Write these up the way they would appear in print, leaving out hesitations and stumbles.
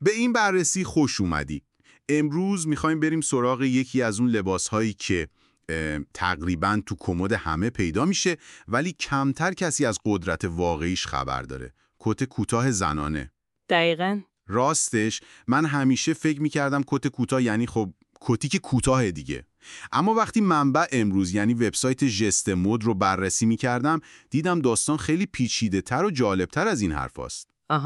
به این بررسی خوش اومدی. امروز میخوایم بریم سراغ یکی از اون لباسهایی که تقریباً تو کمد همه پیدا میشه ولی کمتر کسی از قدرت واقعیش خبر داره. کت کوتاه زنانه. دقیقاً. راستش من همیشه فکر میکردم کت کوتاه یعنی خب کتی که کوتاه دیگه. اما وقتی منبع امروز یعنی وبسایت ژست مد رو بررسی میکردم دیدم داستان خیلی پیچیده تر و جالب تر از این حرفاست.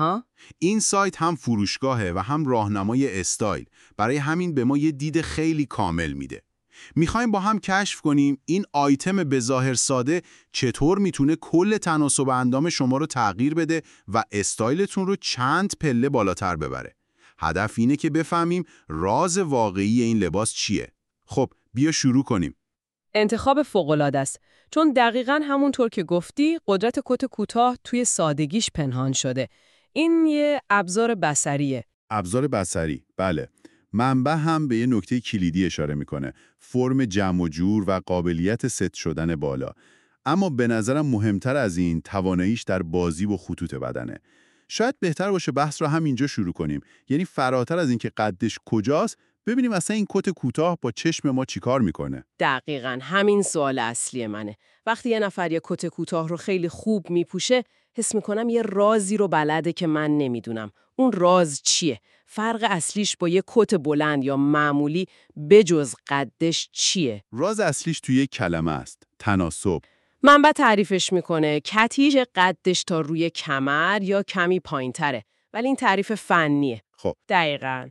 این سایت هم فروشگاهه و هم راهنمای استایل، برای همین به ما یه دید خیلی کامل میده. میخوایم با هم کشف کنیم این آیتم به ظاهر ساده چطور میتونه کل تناسب اندام شما رو تغییر بده و استایلتون رو چند پله بالاتر ببره. هدف اینه که بفهمیم راز واقعی این لباس چیه. خب بیا شروع کنیم. انتخاب فوق‌العاده است، چون دقیقاً همونطور که گفتی قدرت کت کوتاه توی سادگیش پنهان شده. این یه ابزار بصریه. ابزار بصری، بله. منبع هم به یه نکته کلیدی اشاره میکنه. فرم جمع و جور و قابلیت ست شدن بالا. اما به نظرم مهمتر از این تواناییش در بازی و خطوط بدنه. شاید بهتر باشه بحث رو همینجا شروع کنیم. یعنی فراتر از این که قدش کجاست، ببینیم اصلا این کت کوتاه با چشم ما چیکار میکنه. دقیقاً همین سوال اصلی منه. وقتی یه نفر یه کت کوتاه رو خیلی خوب میپوشه، حس میکنم یه رازی رو بلده که من نمیدونم. اون راز چیه؟ فرق اصلیش با یه کت بلند یا معمولی بجز قدش چیه؟ راز اصلیش توی یک کلمه است: تناسب. منبع تعریفش میکنه کتیژ قدش تا روی کمر یا کمی پایین‌تره، ولی این تعریف فنیه. خب دقیقاً.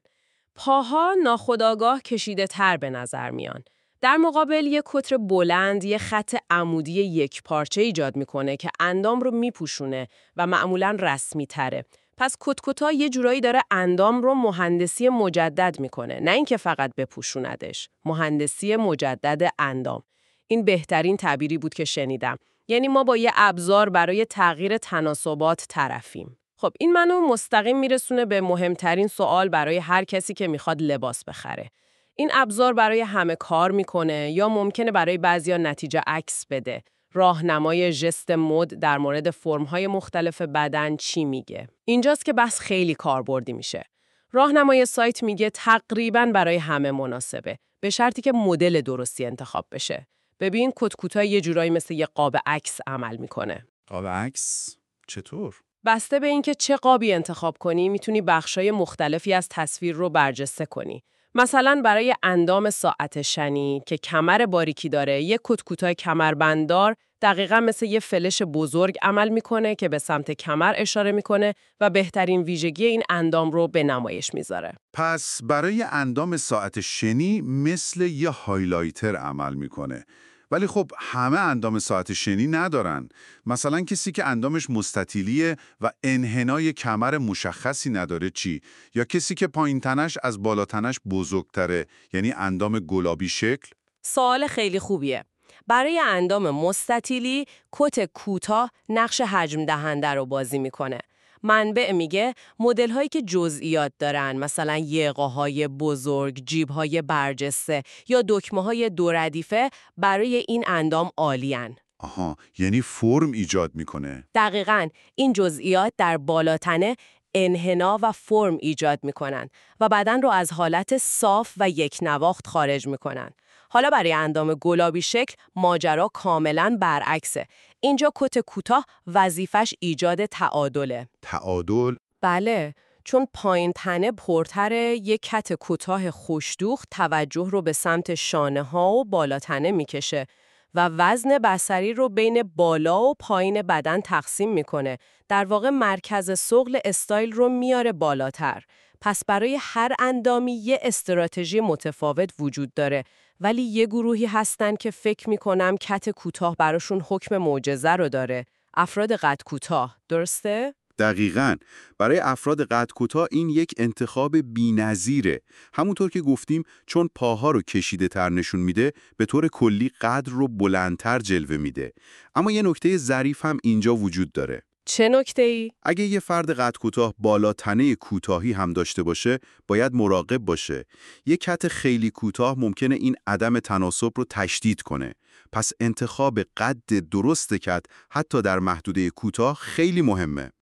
پاها ناخودآگاه کشیده تر به نظر میان. در مقابل یک کتر بلند یه خط عمودی یک پارچه ایجاد میکنه که اندام رو میپوشونه و معمولاً رسمی تره. پس کت‌کتا یه جورایی داره اندام رو مهندسی مجدد میکنه، نه اینکه فقط بپوشوندش. مهندسی مجدد اندام. این بهترین تعبیری بود که شنیدم. یعنی ما با یه ابزار برای تغییر تناسبات طرفیم. خب این منو مستقیم میرسونه به مهمترین سوال برای هر کسی که میخواد لباس بخره. این ابزار برای همه کار میکنه یا ممکنه برای بعضیا نتیجه عکس بده؟ راهنمای ژست مد در مورد فرم‌های مختلف بدن چی میگه؟ اینجاست که بحث خیلی کاربردی میشه. راهنمای سایت میگه تقریباً برای همه مناسبه، به شرطی که مدل درستی انتخاب بشه. ببین کت کوتاه یه جورایی مثل یه قاب عکس عمل میکنه. قاب عکس؟ چطور؟ بسته به اینکه چه قابی انتخاب کنی، میتونی بخشای مختلفی از تصویر رو برجسته کنی. مثلا برای اندام ساعت شنی که کمر باریکی داره، یک کت کوتاه کمربنددار دقیقاً مثل یه فلش بزرگ عمل میکنه که به سمت کمر اشاره میکنه و بهترین ویژگی این اندام رو به نمایش میذاره. پس برای اندام ساعت شنی مثل یه هایلایتر عمل میکنه. ولی خب همه اندام ساعت شنی ندارن. مثلا کسی که اندامش مستطیلیه و انحنای کمر مشخصی نداره چی؟ یا کسی که پایین تنش از بالا تنش بزرگتره، یعنی اندام گلابی شکل؟ سوال خیلی خوبیه. برای اندام مستطیلی، کت کوتاه نقش حجم دهنده رو بازی میکنه. منبع میگه مدل‌هایی که جزئیات دارن، مثلا یقه‌های بزرگ، جیب‌های برجسته یا دکمه‌های دو ردیفه برای این اندام عالیان. آها، یعنی فرم ایجاد میکنه. دقیقاً این جزئیات در بالاتنه انحنا و فرم ایجاد میکنن و بدن رو از حالت صاف و یک نواخت خارج میکنن. حالا برای اندام گلابی شکل ماجرا کاملاً برعکسه. اینجا کت کوتاه وظیفش ایجاد تعادله. تعادل؟ بله، چون پایین تنه پرتره، یک کت کوتاه خوش‌دوخت توجه رو به سمت شانه ها و بالا تنه میکشه و وزن بصری رو بین بالا و پایین بدن تقسیم میکنه. در واقع مرکز ثقل استایل رو میاره بالاتر. پس برای هر اندامی یه استراتژی متفاوت وجود داره، ولی یه گروهی هستن که فکر میکنم کت کوتاه براشون حکم معجزه رو داره. افراد قد کوتاه، درسته؟ دقیقاً. برای افراد قد کوتاه این یک انتخاب بی‌نظیره. همونطور که گفتیم چون پاها رو کشیده تر نشون میده، به طور کلی قد رو بلندتر جلوه میده. اما یه نکته ظریف هم اینجا وجود داره. چه نکته‌ای؟ اگه یه فرد قد کوتاه بالا تنه کوتاهی هم داشته باشه، باید مراقب باشه. یه کت خیلی کوتاه ممکنه این عدم تناسب رو تشدید کنه. پس انتخاب قد درست کت حتی در محدوده کوتاه خیلی مهمه.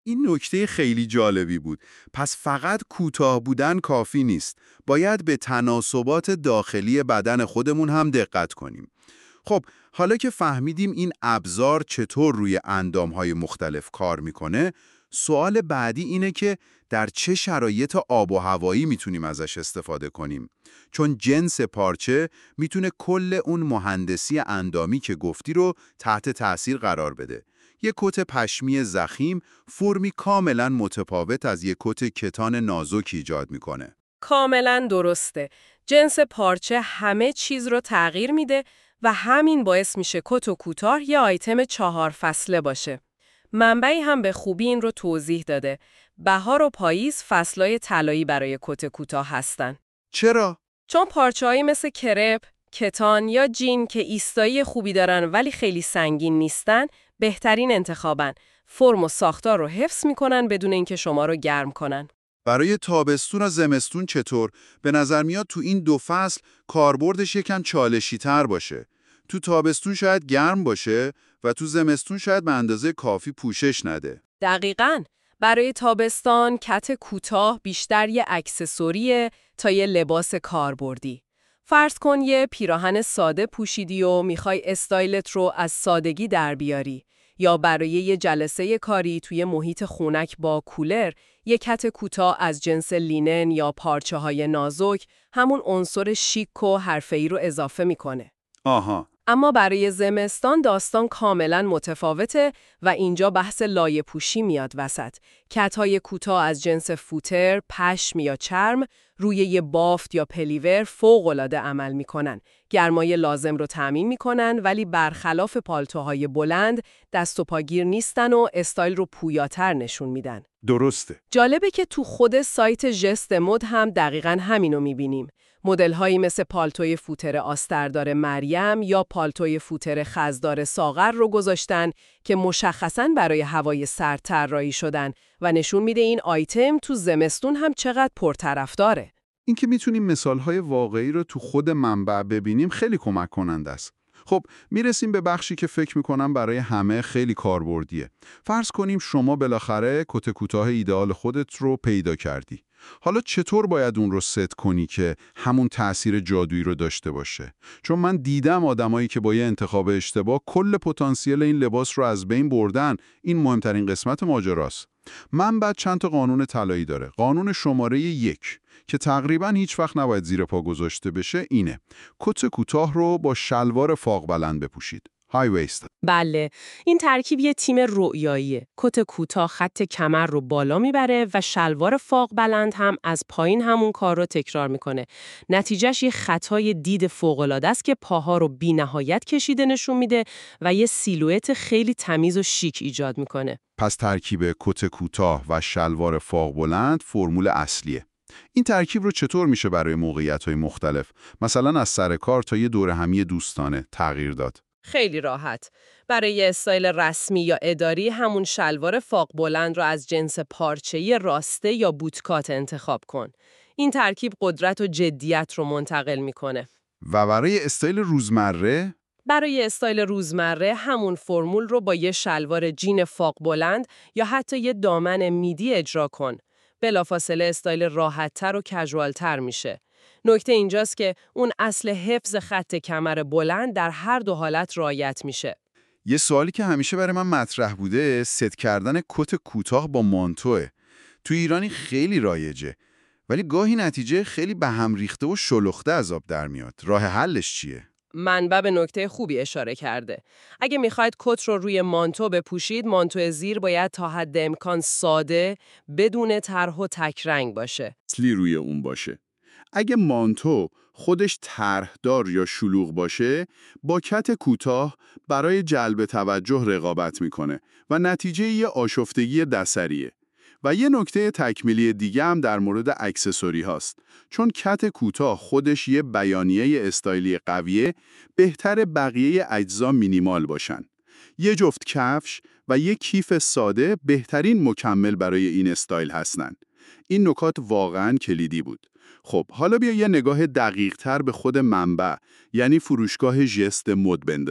این نکته خیلی جالبی بود. پس فقط کوتاه بودن کافی نیست. باید به تناسبات داخلی بدن خودمون هم دقت کنیم. خب، حالا که فهمیدیم این ابزار چطور روی اندام‌های مختلف کار میکنه، سوال بعدی اینه که در چه شرایط آب و هوایی میتونیم ازش استفاده کنیم؟ چون جنس پارچه میتونه کل اون مهندسی اندامی که گفتی رو تحت تأثیر قرار بده. یک کت پشمی ضخیم فرمی کاملا متفاوت از یک کت کتان نازک ایجاد میکنه. کاملا درسته. جنس پارچه همه چیز رو تغییر میده و همین باعث میشه کت و کوتاه یه آیتم 4 فصله باشه. منبعی هم به خوبی این رو توضیح داده. بهار و پاییز فصلای طلایی برای کت کوتاه هستن. چرا؟ چون پارچه‌هایی مثل کرپ، کتان یا جین که ایستایی خوبی دارن ولی خیلی سنگین نیستن، بهترین انتخابن. فرم و ساختار رو حفظ میکنن بدون اینکه شما رو گرم کنن. برای تابستون و زمستون چطور؟ به نظر میاد تو این دو فصل کاربردش یکم چالشی تر باشه. تو تابستون شاید گرم باشه و تو زمستون شاید به اندازه کافی پوشش نده. دقیقاً. برای تابستان کت کوتاه بیشتر یه اکسسوریه تا یه لباس کاربردی. فرض کن یه پیراهن ساده پوشیدی و میخوای استایلت رو از سادگی در بیاری، یا برای یه جلسه کاری توی محیط خنک با کولر، یه کت کوتاه از جنس لینن یا پارچه‌های نازک همون عنصر شیک و حرفه‌ای رو اضافه میکنه. آها. اما برای زمستان داستان کاملا متفاوته و اینجا بحث لایه پوشی میاد وسط. کت‌های کوتاه از جنس فوتر، پشم یا چرم روی یه بافت یا پلیور فوق‌العاده عمل میکنن. گرمای لازم رو تامین میکنن ولی برخلاف پالتوهای بلند دست و پاگیر نیستن و استایل رو پویاتر نشون میدن. درسته. جالبه که تو خود سایت ژست مد هم دقیقاً همینو میبینیم. مدل‌هایی مثل پالتوی فوتر آستردار مریم یا پالتوی فوتر خزدار ساغر رو گذاشتن که مشخصاً برای هوای سرد طراحی شدن و نشون میده این آیتم تو زمستون هم چقدر پرطرفداره. این که میتونیم مثالهای واقعی رو تو خود منبع ببینیم خیلی کمک کننده است. خب میرسیم به بخشی که فکر میکنم برای همه خیلی کاربردیه. فرض کنیم شما بالاخره کت کوتاه ایدئال خودت رو پیدا کردی. حالا چطور باید اون رو ست کنی که همون تأثیر جادویی رو داشته باشه؟ چون من دیدم آدمایی که با یه انتخاب اشتباه کل پتانسیل این لباس رو از بین بردن. این مهمترین قسمت ماجراست. من بعد چند تا قانون طلایی داره. قانون شماره 1 که تقریباً هیچ وقت نباید زیر پا گذاشته بشه اینه: کت کوتاه رو با شلوار فاق بلند بپوشید. های ویست. بله، این ترکیب یه تیم رؤیاییه. کت کوتاه خط کمر رو بالا میبره و شلوار فاق بلند هم از پایین همون کار رو تکرار میکنه. نتیجهش یه خطای دید فوق‌العاده است که پاها رو بی‌نهایت کشیده نشون میده و یه سیلوئت خیلی تمیز و شیک ایجاد میکنه. پس ترکیب کت کوتاه و شلوار فاق بلند فرمول اصلیه. این ترکیب رو چطور میشه برای موقعیت‌های مختلف، مثلا از سر کار تا یه دوره همی دوستانه، تغییر داد؟ خیلی راحت. برای استایل رسمی یا اداری همون شلوار فاق بلند رو از جنس پارچه‌ای راسته یا بوتکات انتخاب کن. این ترکیب قدرت و جدیت رو منتقل میکنه. و برای استایل روزمره؟ برای استایل روزمره همون فرمول رو با یه شلوار جین فاق بلند یا حتی یه دامن میدی اجرا کن. بلافاصله استایل راحت‌تر و کژوال‌تر میشه. نکته اینجاست که اون اصل حفظ خط کمر بلند در هر دو حالت رعایت میشه. یه سوالی که همیشه برای من مطرح بوده، ست کردن کت کوتاه با مانتوه. تو ایرانی خیلی رایجه، ولی گاهی نتیجه خیلی به هم ریخته و شلخته از آب در میاد. راه حلش چیه؟ منبع به نکته خوبی اشاره کرده. اگه میخواید کت رو روی مانتو بپوشید، مانتو زیر باید تا حد امکان ساده، بدون طرح و تک رنگ باشه. اصلی روی اون باشه. اگه مانتو خودش طرحدار یا شلوغ باشه، با کت کوتاه برای جلب توجه رقابت میکنه و نتیجه یه آشفتگی دسریه. و یه نکته تکمیلی دیگه هم در مورد اکسسوری هاست. چون کت کوتاه خودش یه بیانیه استایلی قویه، بهتر بقیه اجزا مینیمال باشن. یه جفت کفش و یه کیف ساده بهترین مکمل برای این استایل هستن. این نکات واقعاً کلیدی بود. خب حالا بیا یه نگاه دقیق تر به خود منبع، یعنی فروشگاه ژست مد بندازیم.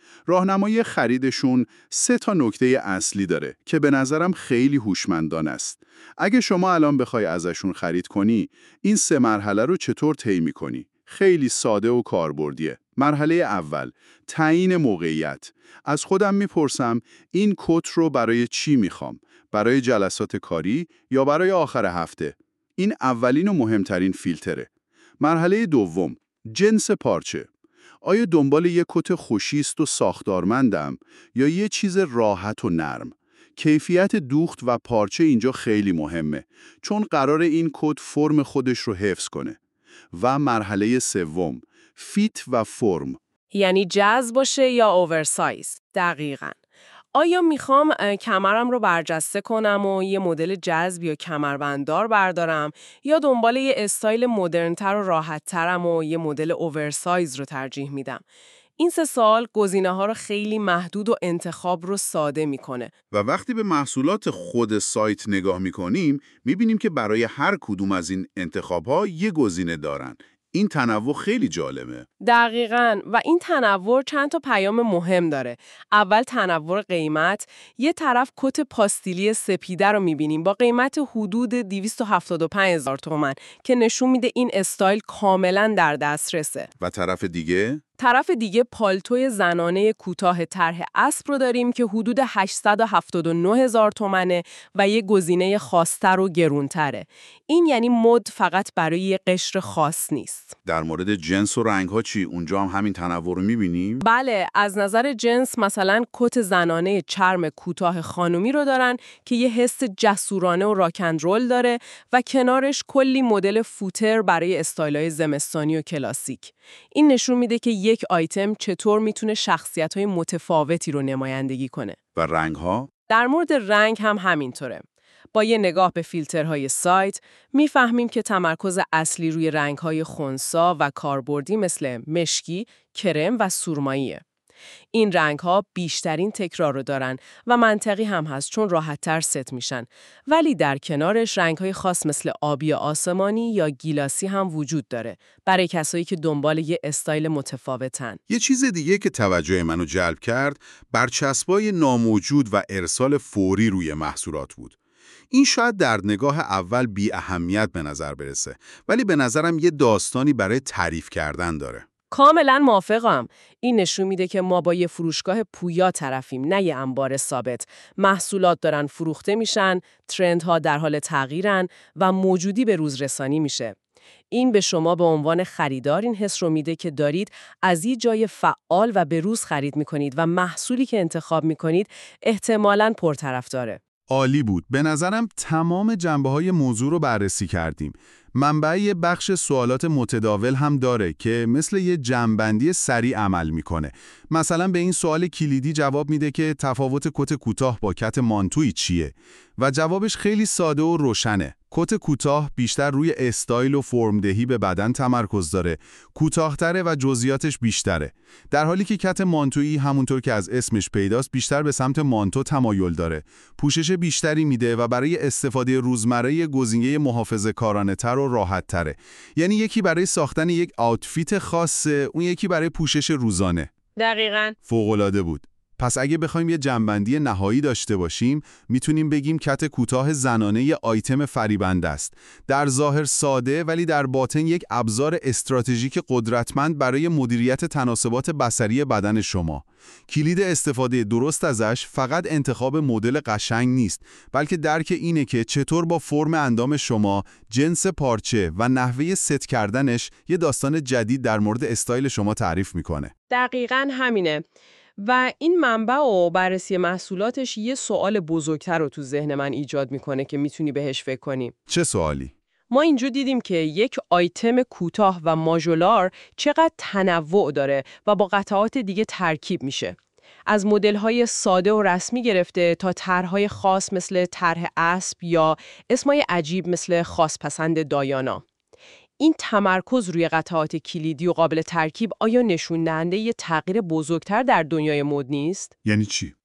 راهنمای خریدشون 3 نکته اصلی داره که به نظرم خیلی هوشمندانه است. اگه شما الان بخوای ازشون خرید کنی، این 3 مرحله رو چطور طی می‌کنی؟ خیلی ساده و کاربردیه. مرحله اول، تعیین موقعیت. از خودم میپرسم این کت رو برای چی میخوام؟ برای جلسات کاری یا برای آخر هفته؟ این اولین و مهمترین فیلتره. مرحله دوم، جنس پارچه. آیا دنبال یک کت خوشیست و ساختارمندم یا یه چیز راحت و نرم؟ کیفیت دوخت و پارچه اینجا خیلی مهمه، چون قرار این کت فرم خودش رو حفظ کنه. و مرحله سوم، فیت و فرم. یعنی جذب باشه یا اوورسایز. دقیقاً. آیا میخوام کمرم رو برجسته کنم و یه مدل جذب یا کمربنددار بردارم یا دنبال یه استایل مدرن‌تر و راحت‌ترم و یه مدل اوورسایز رو ترجیح میدم؟ این 3 سوال گزینه‌ها رو خیلی محدود و انتخاب رو ساده میکنه. و وقتی به محصولات خود سایت نگاه میکنیم، میبینیم که برای هر کدوم از این انتخاب‌ها یه گزینه دارن. این تنوع خیلی جالبه. دقیقاً، و این تنوع چند تا پیام مهم داره. اول تنوع قیمت، یه طرف کت پاستیلی سپیده رو میبینیم با قیمت حدود 275,000 تومان که نشون میده این استایل کاملاً در دسترسه. و طرف دیگه پالتوی زنانه کوتاه طرح اسب رو داریم که حدود 879,000 تومانه و یه گزینه خاص‌تر و گرونتره. این یعنی مد فقط برای یه قشر خاص نیست. در مورد جنس و رنگ‌ها چی؟ اونجا هم همین تنوع رو می‌بینیم؟ بله، از نظر جنس مثلا کت زنانه چرم کوتاه خانومی رو دارن که یه حس جسورانه و راکندرول داره و کنارش کلی مدل فوتر برای استایل‌های زمستانی و کلاسیک. این نشون میده که یک آیتم چطور میتونه شخصیت‌های متفاوتی رو نمایندگی کنه. و رنگ‌ها؟ در مورد رنگ هم همینطوره. با یه نگاه به فیلترهای سایت میفهمیم که تمرکز اصلی روی رنگ‌های خنثی و کاربردی مثل مشکی، کرم و سرماییه. این رنگ‌ها بیشترین تکرار رو دارن و منطقی هم هست چون راحت‌تر ست میشن. ولی در کنارش رنگ‌های خاص مثل آبی آسمانی یا گیلاسی هم وجود داره برای کسایی که دنبال یه استایل متفاوتن. یه چیز دیگه که توجه منو جلب کرد، برچسبای ناموجود و ارسال فوری روی محصولات بود. این شاید در نگاه اول بی اهمیت به نظر برسه، ولی به نظرم یه داستانی برای تعریف کردن داره. کاملا موافقم. این نشون میده که ما با یه فروشگاه پویا طرفیم، نه یه انبار ثابت. محصولات دارن فروخته میشن، ترندها در حال تغییرن و موجودی به روز رسانی میشه. این به شما به عنوان خریدار این حس رو میده که دارید از یه جای فعال و به روز خرید میکنید و محصولی که انتخاب میکنید احتمالاً پرطرفداره. عالی بود. به نظرم تمام جنبه‌های موضوع رو بررسی کردیم. منبع یه بخش سوالات متداول هم داره که مثل یه جمع‌بندی سریع عمل میکنه. مثلا به این سوال کلیدی جواب میده که تفاوت کت کوتاه با کت مانتویی چیه؟ و جوابش خیلی ساده و روشنه. کت کوتاه بیشتر روی استایل و فرمدهی به بدن تمرکز داره، کوتاه‌تره و جزئیاتش بیشتره. در حالی که کت مانتویی همونطور که از اسمش پیداست بیشتر به سمت مانتو تمایل داره. پوشش بیشتری میده و برای استفاده روزمره گزینه محافظه‌کارانه‌تر و راحت‌تره. یعنی یکی برای ساختن یک آوتفیت خاصه، اون یکی برای پوشش روزانه. دقیقاً. فوق‌العاده بود. پس اگه بخوایم یه جمع‌بندی نهایی داشته باشیم، میتونیم بگیم کت کوتاه زنانه یه آیتم فریبنده است. در ظاهر ساده ولی در باطن یک ابزار استراتژیک قدرتمند برای مدیریت تناسبات بصری بدن شما. کلید استفاده درست ازش فقط انتخاب مدل قشنگ نیست، بلکه درک اینه که چطور با فرم اندام شما، جنس پارچه و نحوه ست کردنش یه داستان جدید در مورد استایل شما تعریف میکنه. دقیقاً همینه. و این منبع و بررسی محصولاتش یه سوال بزرگتر رو تو ذهن من ایجاد میکنه که میتونی بهش فکر کنی. چه سوالی؟ ما اینجا دیدیم که یک آیتم کوتاه و ماژولار چقدر تنوع داره و با قطعات دیگه ترکیب میشه. از مدل‌های ساده و رسمی گرفته تا طرح‌های خاص مثل طرح اسب یا اسمای عجیب مثل خاص پسند دایانا. این تمرکز روی قطعات کلیدی و قابل ترکیب آیا نشون دهنده یه تغییر بزرگتر در دنیای مد نیست؟ یعنی چی؟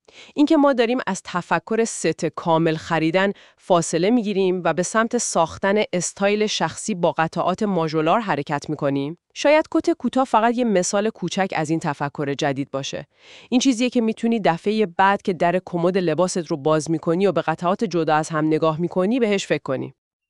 اینکه ما داریم از تفکر ست کامل خریدن فاصله میگیریم و به سمت ساختن استایل شخصی با قطعات ماژولار حرکت میکنیم. شاید کت کوتاه فقط یه مثال کوچک از این تفکر جدید باشه. این چیزیه که میتونی دفعه بعد که در کمد لباست رو باز میکنی و به قطعات جدا از هم نگاه میکنی بهش فکر کنی.